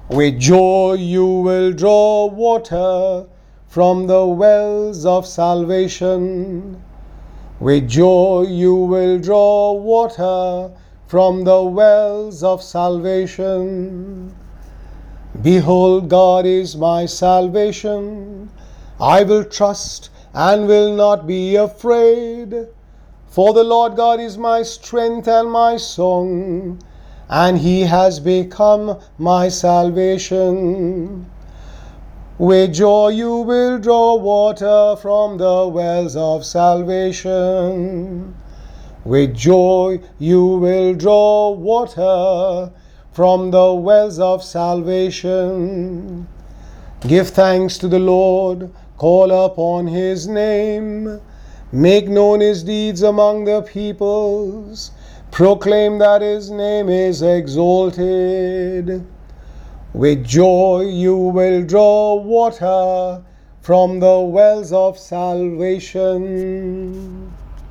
With joy you will draw water from the wells of salvation. With joy you will draw water from the wells of salvation. Behold, God is my salvation. I will trust and will not be afraid. For the Lord God is my strength and my song, and he has become my salvation. With joy you will draw water from the wells of salvation. With joy you will draw water from the wells of salvation. Give thanks to the Lord, call upon his name. Make known his deeds among the peoples. Proclaim that his name is exalted. With joy you will draw water from the wells of salvation.